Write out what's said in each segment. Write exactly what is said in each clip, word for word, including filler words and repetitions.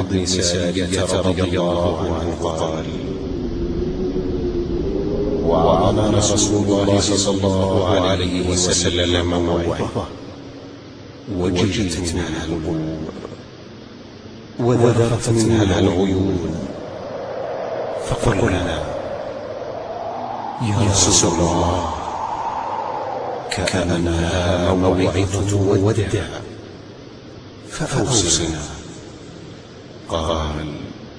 بن سارية رضي الله عنه قال: وعظنا رسول الله صلى الله عليه وسلم موعظة وجلت منها القلوب وذرفت منها العيون، فقلنا: يا رسول الله، كأنها موعظة ودع، فأوصنا. قال: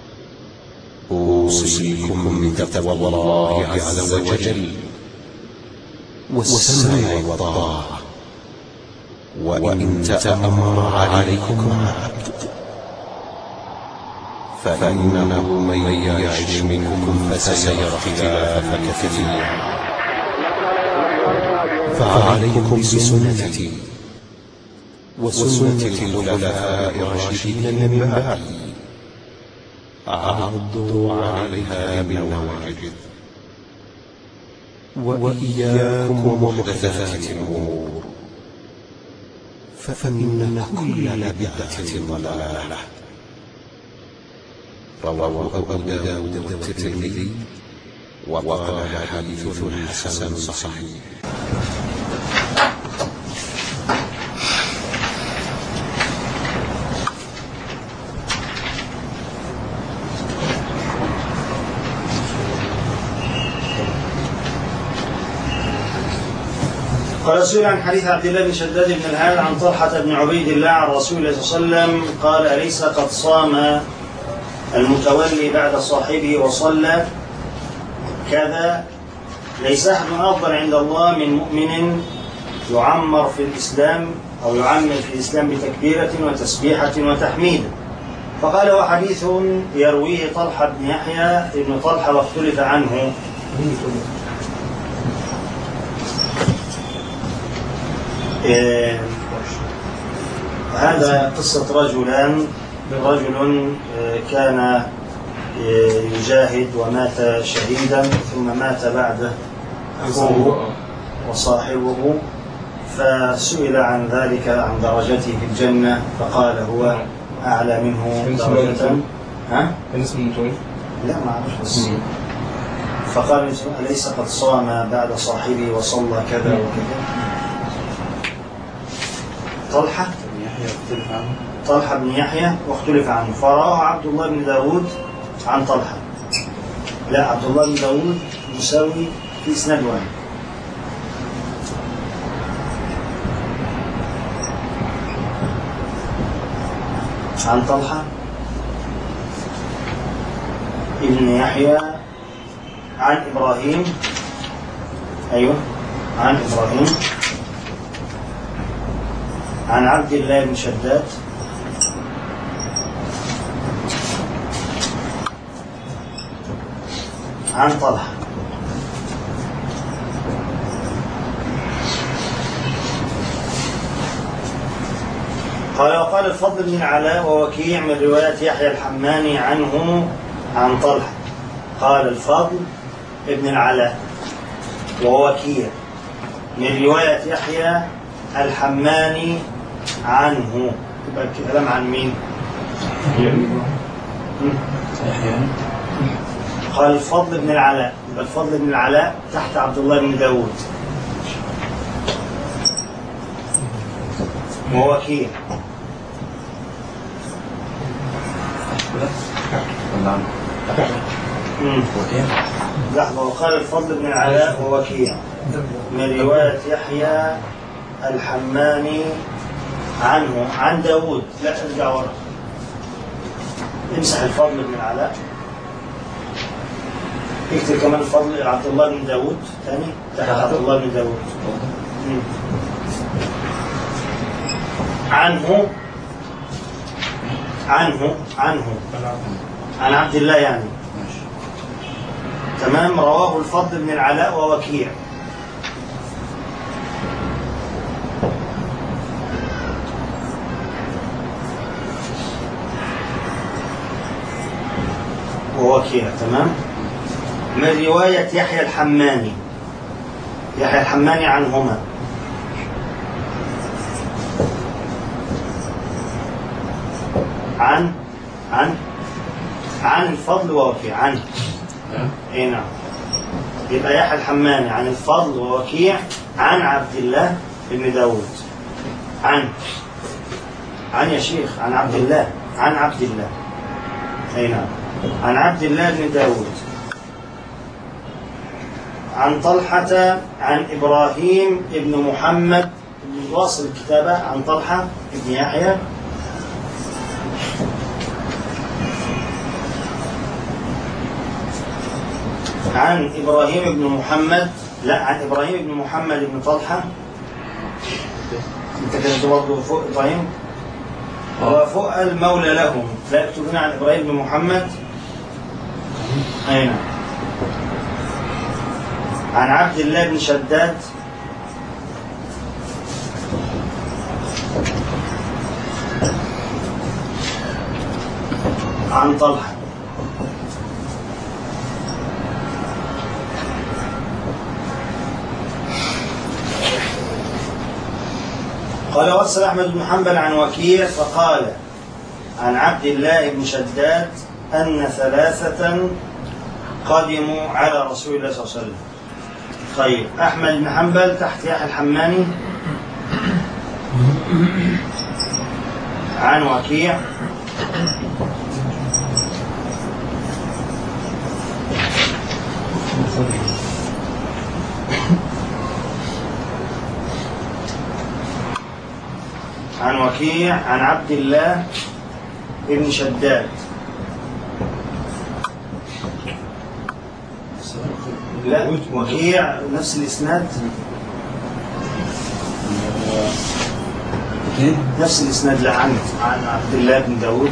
أوصيكم بتقوى الله عز وجل والسمع والطاعة، وإن تأمر عليكم عبد فإنه من يعش منكم فسيرى اختلافا كثيرا، فعليكم بسنتي وسنة الخلفاء الراشدين من بعدي، عضوا عليها بالنواجذ، وإياكم ومحدثات الأمور، فإن كل بدعة ضلالة. رواه أبو داود والترمذي وقال حديث حسن صحيح. قال: سئل عن حديث عبد الله بن شداد بن الهاد عن طلحة بن عبيد الله عن رسول الله صلى الله عليه وسلم قال: أليس قد صام المتولي بعد صاحبه وصلى كذا؟ ليس أحد أفضل عند الله من مؤمن يعمر في الإسلام أو يعمر في الإسلام بتكبيرة وتسبيحة وتحميد. فقال: وحديث يرويه طلحة بن يحيى ابن طلحة واختلف عنه. إيه هذا قصة رجلان رجل كان يجاهد ومات شهيدا، ثم مات بعده أخوه وصاحبه، فسئل عن ذلك عن درجته في الجنة، فقال: هو أعلى منه درجة. ها؟ كان اسمه متولي؟ لا ما أعرف بس. فقال: أليس قد صام بعد صاحبه وصلى كذا وكذا؟ طلحة طلحة بن يحيى واختلف عنه، فراه عبد الله بن داود عن طلحة. لا، عبد الله بن داود مساوي في إسناد واحد. عن طلحة ابن يحيى عن إبراهيم، أيوة عن إبراهيم عن عبد الله بن شداد عن طلحة. قال: وقال الفضل بن العلاء ووكيع من رواية يحيى الحماني عنه عن طلحة. قال الفضل بن العلاء ووكيع من رواية يحيى الحماني عنه. يبقى الكلام عن مين؟ قال الفضل بن العلاء، يبقى الفضل بن العلاء تحت عبد الله بن داود ووكيع. لحظة. وقال الفضل بن العلاء ووكيع من رواية يحيى الحماني عنه عن داود. لا ترجع ورا، امسح الفضل بن العلاء، اكتب كمان الفضل عبد الله بن داود ثاني تحت عبد الله بن داود عنه عنه عنه عن عبد الله يعني. تمام. رواه الفضل بن العلاء ووكيع. ووكيع تمام. من رواية يحيى الحماني، يحيى الحماني عنهما عن عن عن الفضل ووكيع عن اي نعم. يبقى يحيى الحماني عن الفضل ووكيع عن عبد الله بن داود. عن عن يا شيخ عن عبد الله عن عبد الله اي نعم عن عبد الله بن داود عن طلحة عن إبراهيم بن محمد بن واصل الكتابة عن طلحة بن يحيى عن إبراهيم بن محمد لا عن إبراهيم بن محمد بن طلحة. أنت كنت برضه فوق إبراهيم وفوق المولى لهم لا يكتبون عن إبراهيم بن محمد أين عن عبد الله بن شداد عن طلحة. قال وصل أحمد بن حنبل عن وكيع فقال عن عبد الله بن شداد أن ثلاثة قدموا على رسول الله صلى الله عليه وسلم. طيب أحمد بن حنبل تحت يحيى الحماني عن وكيع عن وكيع عن عبد الله بن شداد لا وكيع نفس الإسناد نفس الإسناد لا عن عن عبد الله بن داود.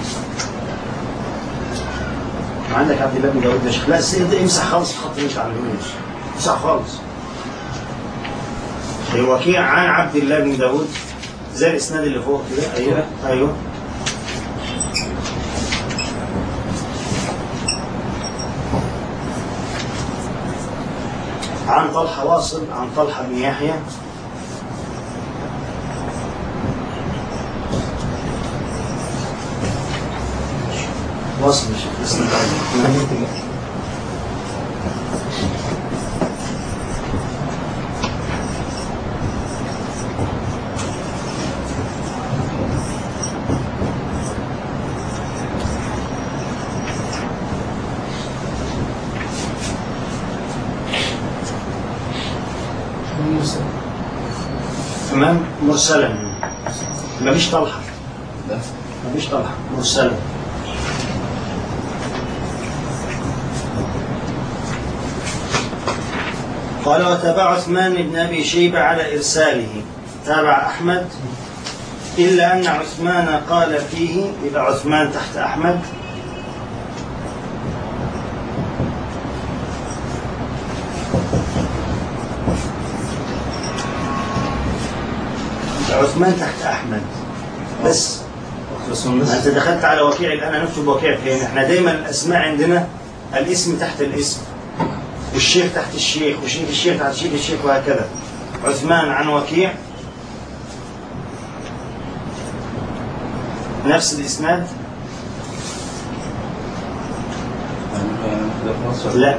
عندك عبد الله بن داود يا شيخ لا السيد امسح خالص الخط مش على الوجه امسح خالص. وكيع عن عبد الله بن داود زي الإسناد اللي فوق كده. أيوه أيوه عن طلحة واصل عن طلحة بن يحيى واصل مش الإسناد تمام مرسلا ما فيش طلحة ما فيش طلحة مرسلا. قال وتابع عثمان بن أبي شيبة على إرساله تابع أحمد إلا أن عثمان قال فيه إذا عثمان تحت أحمد عثمان تحت أحمد بس. أنت دخلت على وكيع الآن نكتب وكيع فين؟ إحنا دايما الأسماء عندنا الاسم تحت الاسم والشيخ تحت الشيخ وشيخ الشيخ تحت شيخ الشيخ وهكذا. عثمان عن وكيع نفس الإسناد لا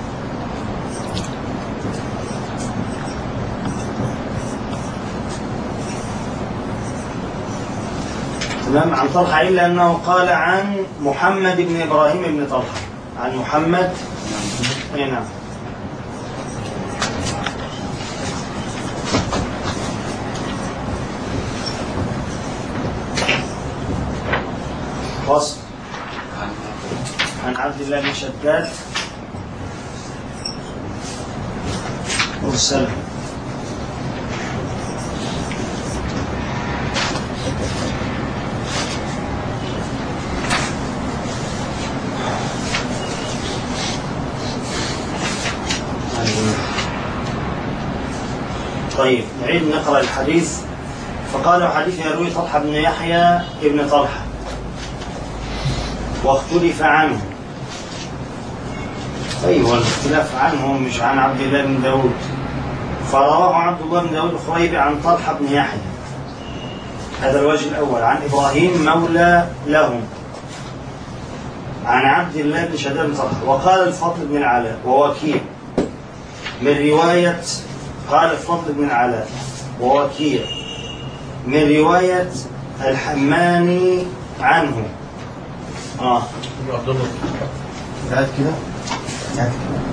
تمام عن طلحة إلا أنه قال عن محمد بن إبراهيم بن طلحة عن محمد أي نعم فصل عن عبد الله بن شداد مرسلا طيب نعيد نقرأ الحديث. فقال حديث يروي طلحة بن يحيى ابن طلحة واختلف عنه. أيوة الاختلاف عنه مش عن عبد الله بن داود. فرواه عبد الله بن داود الخريبي عن طلحة بن يحيى هذا الوجه الأول عن إبراهيم مولى لهم عن عبد الله بن شداد بن طلحة. وقال الفضل بن العلاء ووكيع من رواية قال الفضل بن العلاء ووكيع من رواية الحماني عنه. اه قاعد كده قاعد كده.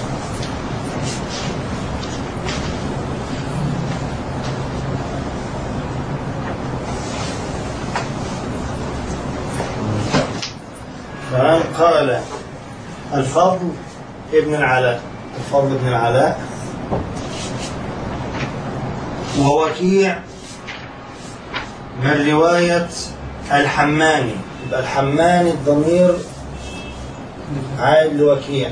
قال الفضل ابن العلاء الفضل ابن العلاء ووكيع من رواية الحماني. يبقى الحماني الضمير عائد لوكيع.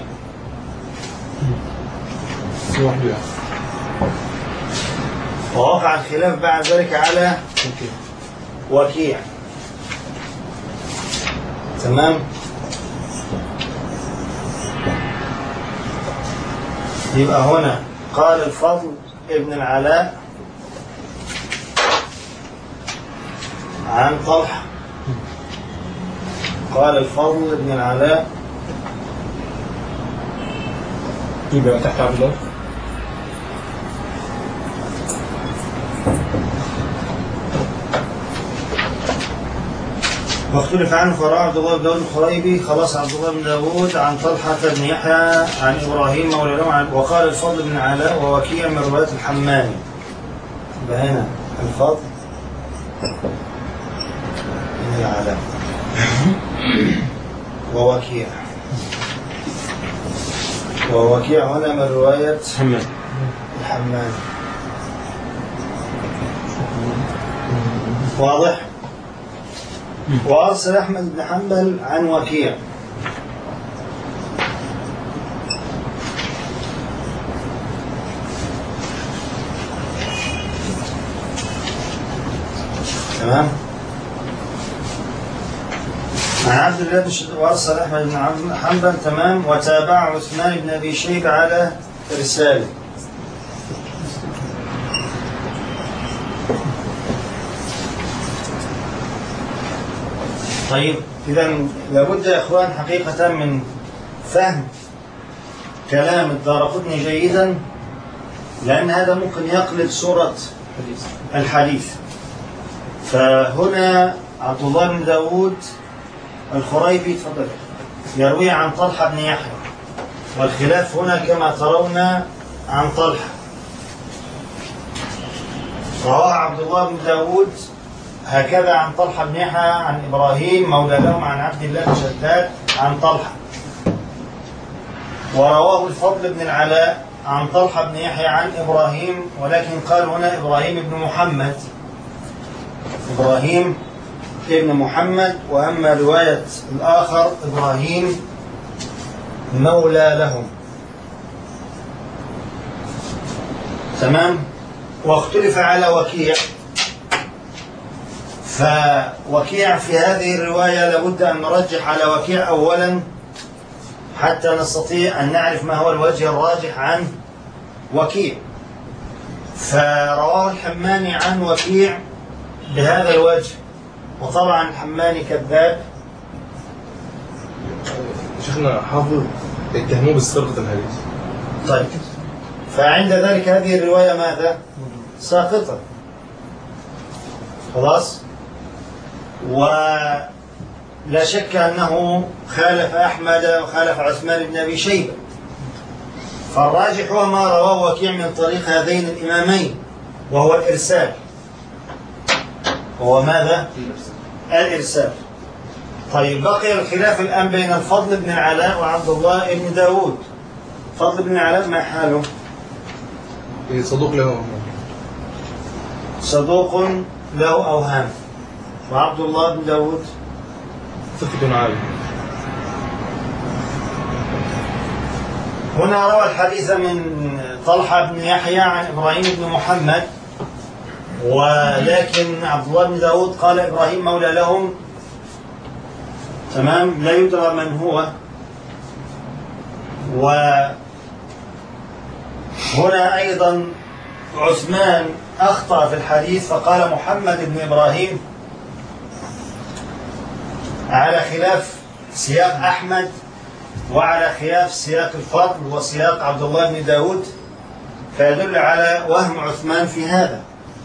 ووقع الخلاف بعد ذلك على وكيع. تمام. يبقى هنا قال الفضل ابن العلاء عن طلحة. قال الفضل ابن العلاء يبقى تحت عبد الله. واختلف عنه فروى عبد الله بن داود الخريبي خلاص عبد الله بن داود عن طلحة بن يحيى عن إبراهيم مولى له. وقال الفضل بن علاء ووكيع من رواية الحماني. يبقى هنا الفضل بن العلاء ووكيع ووكيع هنا من رواية الحماني. واضح؟ وأرسل أحمد بن حنبل عن وكيع. تمام. عن عبد الله بن شداد وأرسل أحمد بن حنبل. تمام. وتابع عثمان بن أبي شيبة على إرساله. طيب إذا لابد يا إخوان حقيقة من فهم كلام الدارقطني جيدا، لأن هذا ممكن يقلب صورة الحديث. فهنا عبد الله بن داود الخريبي تفضل يروي عن طلحة بن يحيى، والخلاف هنا كما ترون عن طلحة. رواه عبد الله بن داود هكذا عن طلحة بن يحيى عن إبراهيم مولى لهم عن عبد الله بن شداد عن طلحة. ورواه الفضل بن العلاء عن طلحة بن يحيى عن إبراهيم، ولكن قال هنا إبراهيم بن محمد إبراهيم ابن محمد. وأما رواية الآخر إبراهيم مولى لهم. تمام. واختلف على وكيع، فوكيع في هذه الرواية لابد أن نرجح على وكيع أولا حتى نستطيع أن نعرف ما هو الوجه الراجح عن وكيع. فرواه الحماني عن وكيع بهذا الوجه، وطبعا الحماني كذاب. شيخنا حافظ اتهموه بسرقة الحديث. طيب، فعند ذلك هذه الرواية ماذا؟ ساقطة. خلاص. ولا شك أنه خالف أحمد وخالف عثمان بن أبي شيبة. فالراجح هو ما رواه وكيع من طريق هذين الإمامين، وهو الإرسال. هو ماذا؟ الإرسال. طيب، بقي الخلاف الآن بين الفضل بن العلاء وعبد الله بن داود. فضل بن العلاء ما حاله؟ صدوق له صدوق له أوهام. وعبد الله بن داود ثقة عالي. هنا روى الحديث من طلحة بن يحيى عن إبراهيم بن محمد، ولكن عبد الله بن داود قال إبراهيم مولى لهم. تمام. لا يدرى من هو. وهنا أيضا عثمان أخطأ في الحديث فقال محمد بن إبراهيم على خلاف سياق أحمد وعلى خلاف سياق الفضل وسياق عبد الله بن داود، فيدل على وهم عثمان في هذا،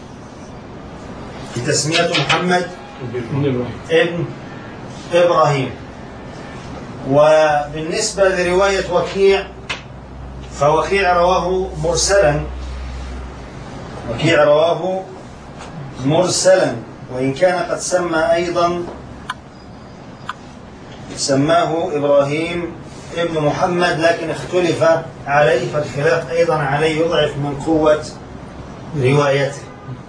في تسمية محمد ابن إبراهيم. وبالنسبة لرواية وكيع، فوكيع رواه مرسلا، وكيع رواه مرسلا، وإن كان قد سمى أيضا سماه إبراهيم ابن محمد، لكن اختلف عليه، فالخلاف أيضا عليه يضعف من قوة روايته.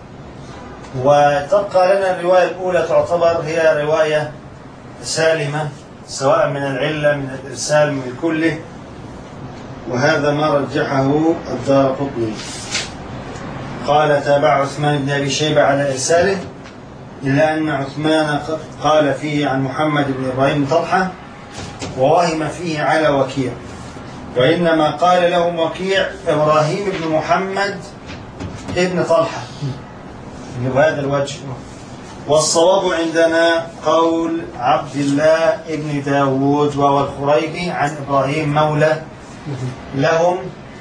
وتبقى لنا الرواية الأولى تعتبر هي رواية سالمة، سواء من العلة من الإرسال من كله، وهذا ما رجحه الدارقطني. قال تابع عثمان بن أبي شيبة على إرساله، إلا أن عثمان قال فيه عن محمد بن إبراهيم طلحة ووهم فيه على وكيع، وإنما قال لهم وكيع إبراهيم بن محمد ابن طلحة بهذا الوجه. والصواب عندنا قول عبد الله ابن داود وهو الخريبي عن إبراهيم مولى لهم،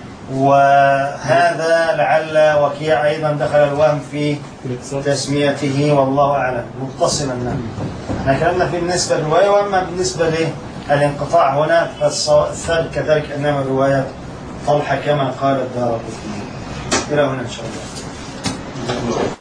وهذا لعل وكيع أيضا دخل الوهم في تسميته، والله أعلم. متصلا احنا كلامنا في بالنسبة للرواية، وأما بالنسبة للانقطاع هنا فالثابت كذلك أنما رواية طلحة كما قال الدارقطني. إلى هنا إن شاء الله.